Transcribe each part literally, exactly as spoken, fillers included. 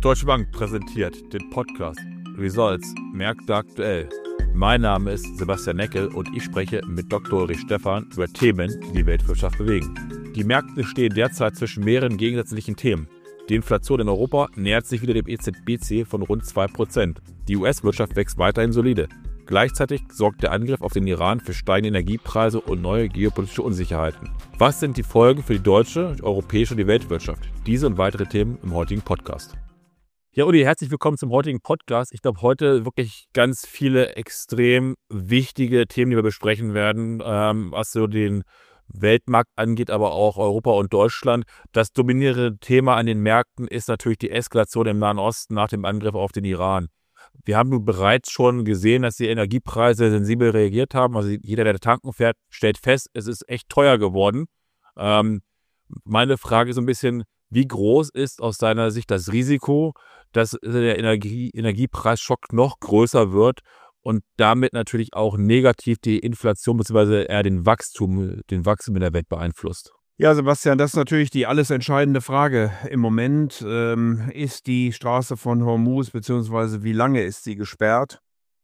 Deutsche Bank präsentiert den Podcast Results Märkte aktuell. Mein Name ist Sebastian Neckel und ich spreche mit Doktor Ulrich Stephan über Themen, die die Weltwirtschaft bewegen. Die Märkte stehen derzeit zwischen mehreren gegensätzlichen Themen. Die Inflation in Europa nähert sich wieder dem E Z B-Ziel von rund zwei Prozent. Die U S-Wirtschaft wächst weiterhin solide. Gleichzeitig sorgt der Angriff auf den Iran für steigende Energiepreise und neue geopolitische Unsicherheiten. Was sind die Folgen für die deutsche, die europäische und die Weltwirtschaft? Diese und weitere Themen im heutigen Podcast. Ja, Uli, herzlich willkommen zum heutigen Podcast. Ich glaube, heute wirklich ganz viele extrem wichtige Themen, die wir besprechen werden, ähm, was so den Weltmarkt angeht, aber auch Europa und Deutschland. Das dominierende Thema an den Märkten ist natürlich die Eskalation im Nahen Osten nach dem Angriff auf den Iran. Wir haben nun bereits schon gesehen, dass die Energiepreise sensibel reagiert haben. Also jeder, der tanken fährt, stellt fest, es ist echt teuer geworden. Ähm, meine Frage ist so ein bisschen, wie groß ist aus deiner Sicht das Risiko, dass der Energie, Energiepreisschock noch größer wird und damit natürlich auch negativ die Inflation bzw. eher den Wachstum, den Wachstum in der Welt beeinflusst? Ja, Sebastian, das ist natürlich die alles entscheidende Frage. Im Moment ähm, ist die Straße von Hormuz, beziehungsweise wie lange ist sie gesperrt?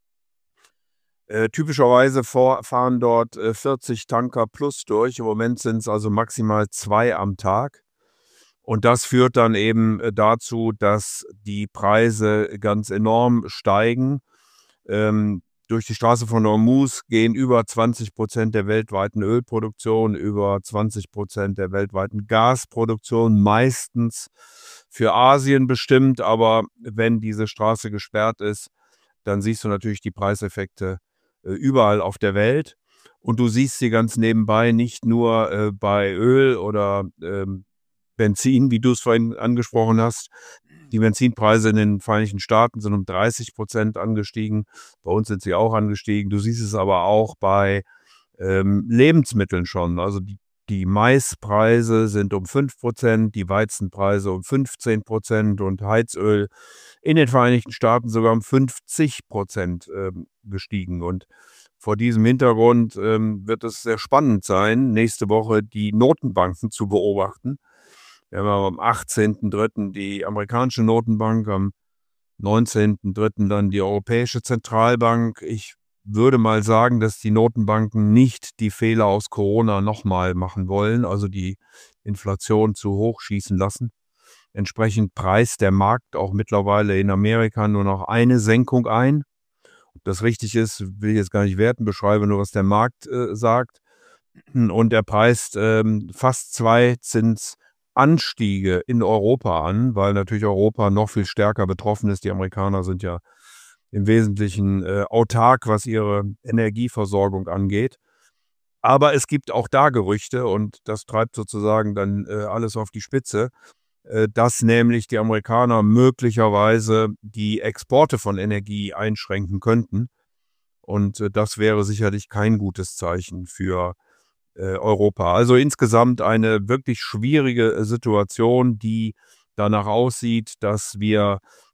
Äh, typischerweise vor, fahren dort äh, vierzig Tanker plus durch. Im Moment sind es also maximal zwei am Tag. Und das führt dann eben äh, dazu, dass die Preise ganz enorm steigen. Ähm, Durch die Straße von Hormuz gehen über zwanzig Prozent der weltweiten Ölproduktion, über zwanzig Prozent der weltweiten Gasproduktion, meistens für Asien bestimmt. Aber wenn diese Straße gesperrt ist, dann siehst du natürlich die Preiseffekte äh, überall auf der Welt. Und du siehst sie ganz nebenbei nicht nur äh, bei Öl oder ähm, Benzin, wie du es vorhin angesprochen hast. Die Benzinpreise in den Vereinigten Staaten sind um dreißig Prozent angestiegen. Bei uns sind sie auch angestiegen. Du siehst es aber auch bei ähm, Lebensmitteln schon. Also die, die Maispreise sind um fünf Prozent, die Weizenpreise um fünfzehn Prozent und Heizöl in den Vereinigten Staaten sogar um fünfzig Prozent ähm, gestiegen. Und vor diesem Hintergrund ähm, wird es sehr spannend sein, nächste Woche die Notenbanken zu beobachten. Wir haben am achtzehnten dritten die amerikanische Notenbank, am neunzehnten dritten dann die Europäische Zentralbank. Ich würde mal sagen, dass die Notenbanken nicht die Fehler aus Corona nochmal machen wollen, also die Inflation zu hoch schießen lassen. Entsprechend preist der Markt auch mittlerweile in Amerika nur noch eine Senkung ein. Ob das richtig ist, will ich jetzt gar nicht werten, beschreibe nur, was der Markt äh, sagt. Und er preist ähm, fast zwei Zins Anstiege in Europa an, weil natürlich Europa noch viel stärker betroffen ist. Die Amerikaner sind ja im Wesentlichen äh, autark, was ihre Energieversorgung angeht. Aber es gibt auch da Gerüchte und das treibt sozusagen dann äh, alles auf die Spitze, äh, dass nämlich die Amerikaner möglicherweise die Exporte von Energie einschränken könnten. Und äh, das wäre sicherlich kein gutes Zeichen für Europa. Also insgesamt eine wirklich schwierige Situation, die danach aussieht, dass wir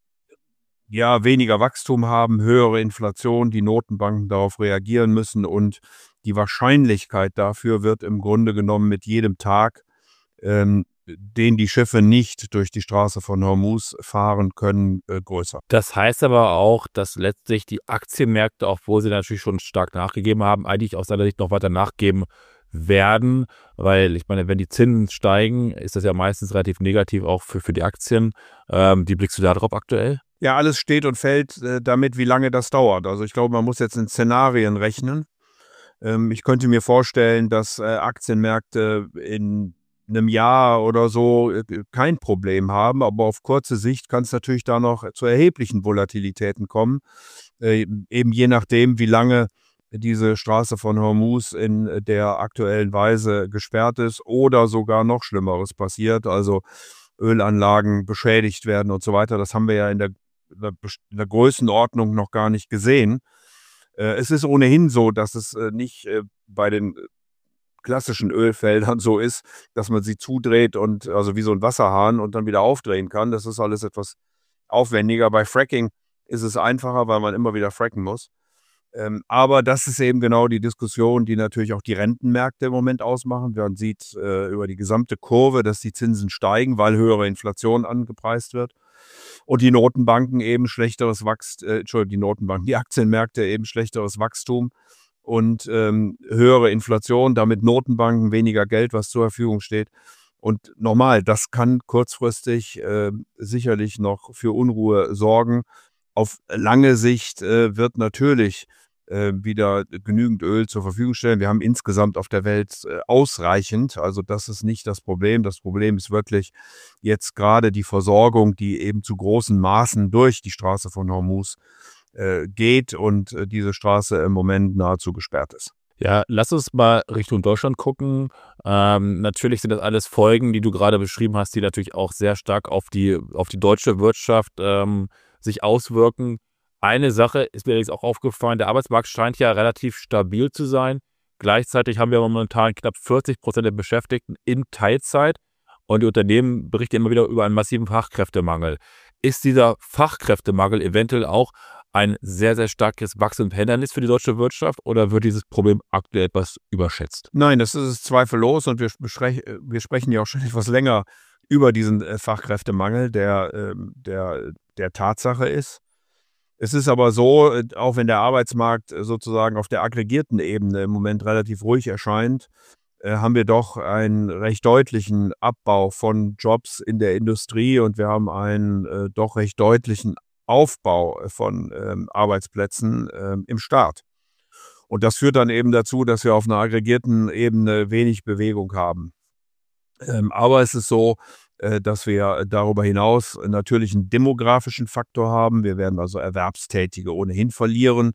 ja weniger Wachstum haben, höhere Inflation, die Notenbanken darauf reagieren müssen und die Wahrscheinlichkeit dafür wird im Grunde genommen mit jedem Tag, ähm, den die Schiffe nicht durch die Straße von Hormuz fahren können, äh, größer. Das heißt aber auch, dass letztlich die Aktienmärkte, obwohl sie natürlich schon stark nachgegeben haben, eigentlich aus seiner Sicht noch weiter nachgeben werden, weil ich meine, wenn die Zinsen steigen, ist das ja meistens relativ negativ auch für, für die Aktien. Ähm, wie blickst du da drauf aktuell? Ja, alles steht und fällt äh, damit, wie lange das dauert. Also ich glaube, man muss jetzt in Szenarien rechnen. Ähm, ich könnte mir vorstellen, dass äh, Aktienmärkte in einem Jahr oder so äh, kein Problem haben, aber auf kurze Sicht kann es natürlich da noch zu erheblichen Volatilitäten kommen, äh, eben je nachdem, wie lange diese Straße von Hormuz in der aktuellen Weise gesperrt ist oder sogar noch Schlimmeres passiert, also Ölanlagen beschädigt werden und so weiter. Das haben wir ja in der, in der Größenordnung noch gar nicht gesehen. Äh, es ist ohnehin so, dass es äh, nicht äh, bei den klassischen Ölfeldern so ist, dass man sie zudreht und also wie so ein Wasserhahn und dann wieder aufdrehen kann. Das ist alles etwas aufwendiger. Bei Fracking ist es einfacher, weil man immer wieder fracken muss. Ähm, aber das ist eben genau die Diskussion, die natürlich auch die Rentenmärkte im Moment ausmachen. Man sieht äh, über die gesamte Kurve, dass die Zinsen steigen, weil höhere Inflation angepreist wird. und die Notenbanken eben schlechteres Wachstum, äh, Entschuldigung, die Notenbanken, die Aktienmärkte eben schlechteres Wachstum und ähm, höhere Inflation, damit Notenbanken weniger Geld, was zur Verfügung steht. Und nochmal, das kann kurzfristig äh, sicherlich noch für Unruhe sorgen. Auf lange Sicht äh, wird natürlich äh, wieder genügend Öl zur Verfügung stellen. Wir haben insgesamt auf der Welt äh, ausreichend. Also das ist nicht das Problem. Das Problem ist wirklich jetzt gerade die Versorgung, die eben zu großen Maßen durch die Straße von Hormuz äh, geht und äh, diese Straße im Moment nahezu gesperrt ist. Ja, lass uns mal Richtung Deutschland gucken. Ähm, natürlich sind das alles Folgen, die du gerade beschrieben hast, die natürlich auch sehr stark auf die, auf die deutsche Wirtschaft ähm, sich auswirken. Eine Sache ist mir jetzt auch aufgefallen, der Arbeitsmarkt scheint ja relativ stabil zu sein. Gleichzeitig haben wir momentan knapp vierzig Prozent der Beschäftigten in Teilzeit und die Unternehmen berichten immer wieder über einen massiven Fachkräftemangel. Ist dieser Fachkräftemangel eventuell auch ein sehr, sehr starkes Wachstumshindernis für die deutsche Wirtschaft oder wird dieses Problem aktuell etwas überschätzt? Nein, das ist es zweifellos und wir, besprech, wir sprechen ja auch schon etwas länger über diesen äh, Fachkräftemangel, der, äh, der, der Tatsache ist. Es ist aber so, äh, auch wenn der Arbeitsmarkt äh, sozusagen auf der aggregierten Ebene im Moment relativ ruhig erscheint, äh, haben wir doch einen recht deutlichen Abbau von Jobs in der Industrie und wir haben einen äh, doch recht deutlichen Aufbau von ähm, Arbeitsplätzen ähm, im Staat. Und das führt dann eben dazu, dass wir auf einer aggregierten Ebene wenig Bewegung haben. Ähm, aber es ist so, äh, dass wir darüber hinaus natürlich einen demografischen Faktor haben. Wir werden also Erwerbstätige ohnehin verlieren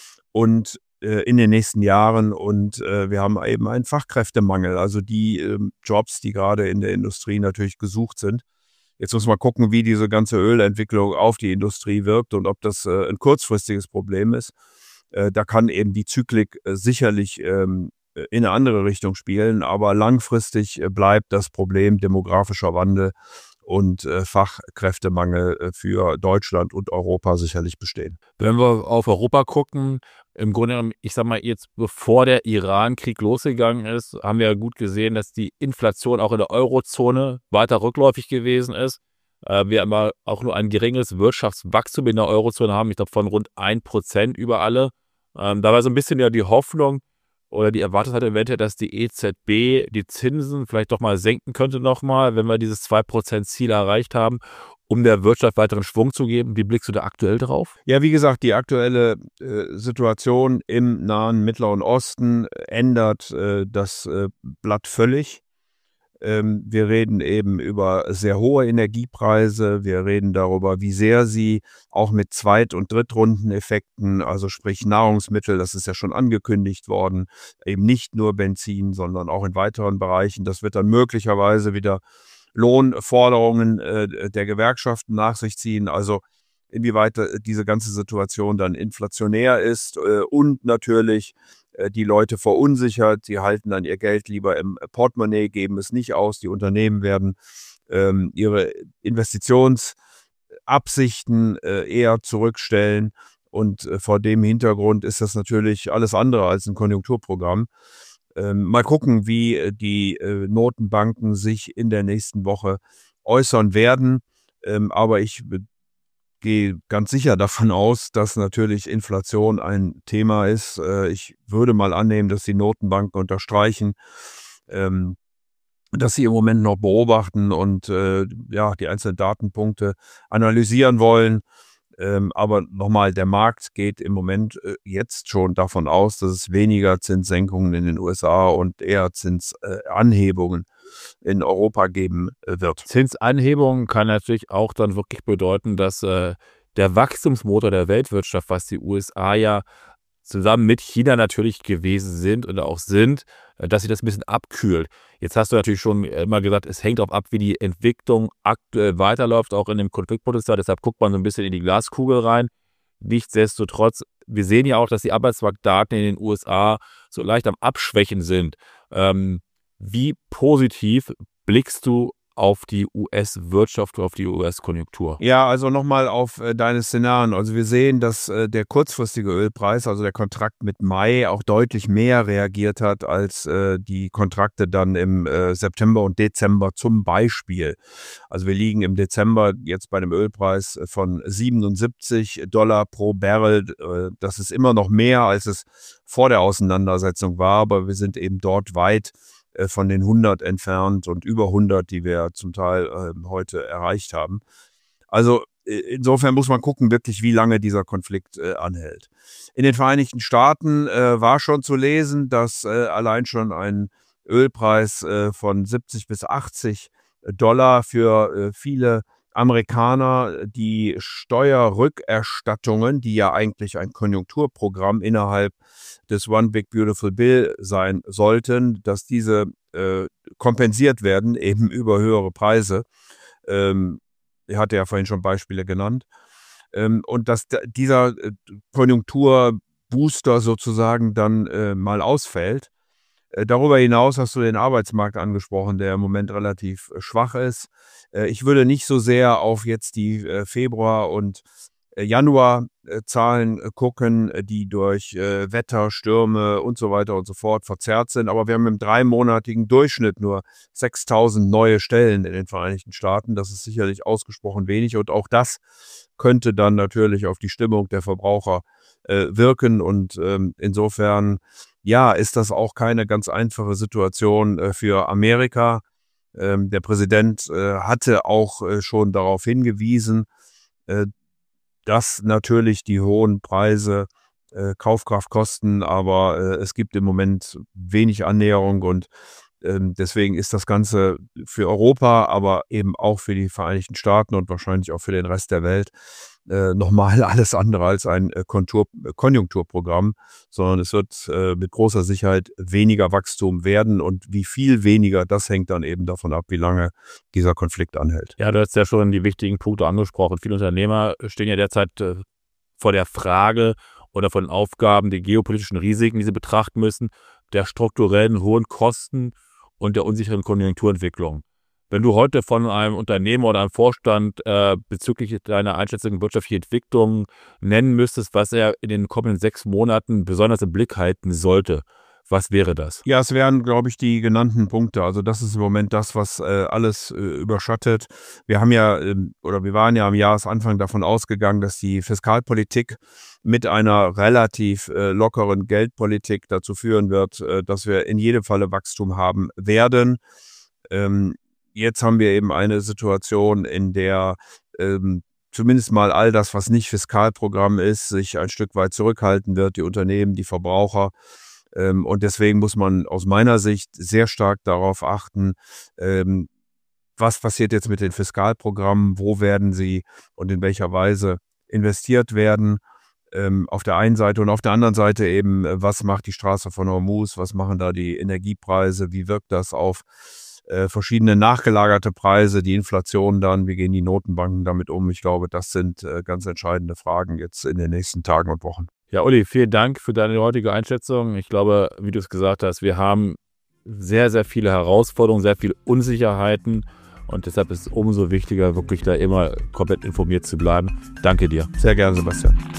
und äh, in den nächsten Jahren und äh, wir haben eben einen Fachkräftemangel, also die äh, Jobs, die gerade in der Industrie natürlich gesucht sind. Jetzt muss man gucken, wie diese ganze Ölentwicklung auf die Industrie wirkt und ob das äh, ein kurzfristiges Problem ist. Äh, da kann eben die Zyklik äh, sicherlich ähm, in eine andere Richtung spielen, aber langfristig äh, bleibt das Problem demografischer Wandel und äh, Fachkräftemangel äh, für Deutschland und Europa sicherlich bestehen. Wenn wir auf Europa gucken, im Grunde genommen, ich sag mal jetzt, bevor der Iran-Krieg losgegangen ist, haben wir ja gut gesehen, dass die Inflation auch in der Eurozone weiter rückläufig gewesen ist. Äh, wir aber auch nur ein geringes Wirtschaftswachstum in der Eurozone haben, ich glaube von rund ein Prozent über alle. Ähm, da war so ein bisschen ja die Hoffnung oder die Erwartungshaltung eventuell, dass die E Z B die Zinsen vielleicht doch mal senken könnte nochmal, wenn wir dieses zwei Prozent Ziel erreicht haben, um der Wirtschaft weiteren Schwung zu geben. Wie blickst du da aktuell drauf? Ja, wie gesagt, die aktuelle äh, Situation im Nahen Mittleren Osten ändert äh, das äh, Blatt völlig. Ähm, wir reden eben über sehr hohe Energiepreise. Wir reden darüber, wie sehr sie auch mit Zweit- und Drittrundeneffekten, also sprich Nahrungsmittel, das ist ja schon angekündigt worden, eben nicht nur Benzin, sondern auch in weiteren Bereichen. Das wird dann möglicherweise wieder Lohnforderungen äh, der Gewerkschaften nach sich ziehen. Also inwieweit äh, diese ganze Situation dann inflationär ist äh, und natürlich äh, die Leute verunsichert. Sie halten dann ihr Geld lieber im Portemonnaie, geben es nicht aus. Die Unternehmen werden ähm, ihre Investitionsabsichten äh, eher zurückstellen. Und äh, vor dem Hintergrund ist das natürlich alles andere als ein Konjunkturprogramm. Ähm, mal gucken, wie äh, die äh, Notenbanken sich in der nächsten Woche äußern werden. Ähm, aber ich äh, gehe ganz sicher davon aus, dass natürlich Inflation ein Thema ist. Äh, ich würde mal annehmen, dass die Notenbanken unterstreichen, ähm, dass sie im Moment noch beobachten und äh, ja, die einzelnen Datenpunkte analysieren wollen. Ähm, aber nochmal, der Markt geht im Moment äh, jetzt schon davon aus, dass es weniger Zinssenkungen in den U S A und eher Zinsanhebungen äh, in Europa geben äh, wird. Zinsanhebung kann natürlich auch dann wirklich bedeuten, dass äh, der Wachstumsmotor der Weltwirtschaft, was die U S A ja zusammen mit China natürlich gewesen sind oder auch sind, äh, dass sich das ein bisschen abkühlt. Jetzt hast du natürlich schon immer gesagt, es hängt auch ab, wie die Entwicklung aktuell weiterläuft, auch in dem Konfliktpotenzial. Deshalb guckt man so ein bisschen in die Glaskugel rein. Nichtsdestotrotz, wir sehen ja auch, dass die Arbeitsmarktdaten in den U S A so leicht am Abschwächen sind. Ähm, wie positiv blickst du auf die U S-Wirtschaft, auf die U S-Konjunktur? Ja, also nochmal auf äh, deine Szenarien. Also wir sehen, dass äh, der kurzfristige Ölpreis, also der Kontrakt mit Mai, auch deutlich mehr reagiert hat als äh, die Kontrakte dann im äh, September und Dezember zum Beispiel. Also wir liegen im Dezember jetzt bei einem Ölpreis von siebenundsiebzig Dollar pro Barrel. Äh, das ist immer noch mehr, als es vor der Auseinandersetzung war, aber wir sind eben dort weit von den hundert entfernt und über hundert, die wir zum Teil äh, heute erreicht haben. Also äh, insofern muss man gucken, wirklich, wie lange dieser Konflikt äh, anhält. In den Vereinigten Staaten äh, war schon zu lesen, dass äh, allein schon ein Ölpreis äh, von siebzig bis achtzig Dollar für äh, viele Amerikaner die Steuerrückerstattungen, die ja eigentlich ein Konjunkturprogramm innerhalb des One Big Beautiful Bill sein sollten, dass diese äh, kompensiert werden, eben über höhere Preise. Ähm, ich hatte ja vorhin schon Beispiele genannt. Ähm, und dass d- dieser äh, Konjunkturbooster sozusagen dann äh, mal ausfällt. Äh, Darüber hinaus hast du den Arbeitsmarkt angesprochen, der im Moment relativ äh, schwach ist. Äh, Ich würde nicht so sehr auf jetzt die äh, Februar- und äh, Januar-Zahlen äh, gucken, äh, die durch äh, Wetter, Stürme und so weiter und so fort verzerrt sind. Aber wir haben im dreimonatigen Durchschnitt nur sechstausend neue Stellen in den Vereinigten Staaten. Das ist sicherlich ausgesprochen wenig. Und auch das könnte dann natürlich auf die Stimmung der Verbraucher äh, wirken. Und ähm, insofern ja, ist das auch keine ganz einfache Situation äh, für Amerika. Ähm, der Präsident äh, hatte auch äh, schon darauf hingewiesen, äh, dass natürlich die hohen Preise äh, Kaufkraft kosten, aber äh, es gibt im Moment wenig Annäherung und ähm, deswegen ist das Ganze für Europa, aber eben auch für die Vereinigten Staaten und wahrscheinlich auch für den Rest der Welt äh, nochmal alles andere als ein äh, Kontur, äh, Konjunkturprogramm, sondern es wird äh, mit großer Sicherheit weniger Wachstum werden und wie viel weniger, das hängt dann eben davon ab, wie lange dieser Konflikt anhält. Ja, du hast ja schon die wichtigen Punkte angesprochen. Viele Unternehmer stehen ja derzeit äh, vor der Frage oder von Aufgaben, die geopolitischen Risiken, die sie betrachten müssen, der strukturellen hohen Kosten und der unsicheren Konjunkturentwicklung. Wenn du heute von einem Unternehmer oder einem Vorstand äh, bezüglich deiner Einschätzung wirtschaftlicher Entwicklung nennen müsstest, was er in den kommenden sechs Monaten besonders im Blick halten sollte, was wäre das? Ja, es wären, glaube ich, die genannten Punkte. Also das ist im Moment das, was äh, alles äh, überschattet. Wir haben ja, äh, oder wir waren ja am Jahresanfang davon ausgegangen, dass die Fiskalpolitik mit einer relativ äh, lockeren Geldpolitik dazu führen wird, äh, dass wir in jedem Falle Wachstum haben werden. Ähm, jetzt haben wir eben eine Situation, in der ähm, zumindest mal all das, was nicht Fiskalprogramm ist, sich ein Stück weit zurückhalten wird, die Unternehmen, die Verbraucher. Ähm, und deswegen muss man aus meiner Sicht sehr stark darauf achten, ähm, was passiert jetzt mit den Fiskalprogrammen, wo werden sie und in welcher Weise investiert werden. Ähm, auf der einen Seite und auf der anderen Seite eben, äh, was macht die Straße von Hormuz, was machen da die Energiepreise, wie wirkt das auf äh, verschiedene nachgelagerte Preise, die Inflation dann, wie gehen die Notenbanken damit um? Ich glaube, das sind äh, ganz entscheidende Fragen jetzt in den nächsten Tagen und Wochen. Ja, Uli, vielen Dank für deine heutige Einschätzung. Ich glaube, wie du es gesagt hast, wir haben sehr, sehr viele Herausforderungen, sehr viele Unsicherheiten und deshalb ist es umso wichtiger, wirklich da immer komplett informiert zu bleiben. Danke dir. Sehr gerne, Sebastian.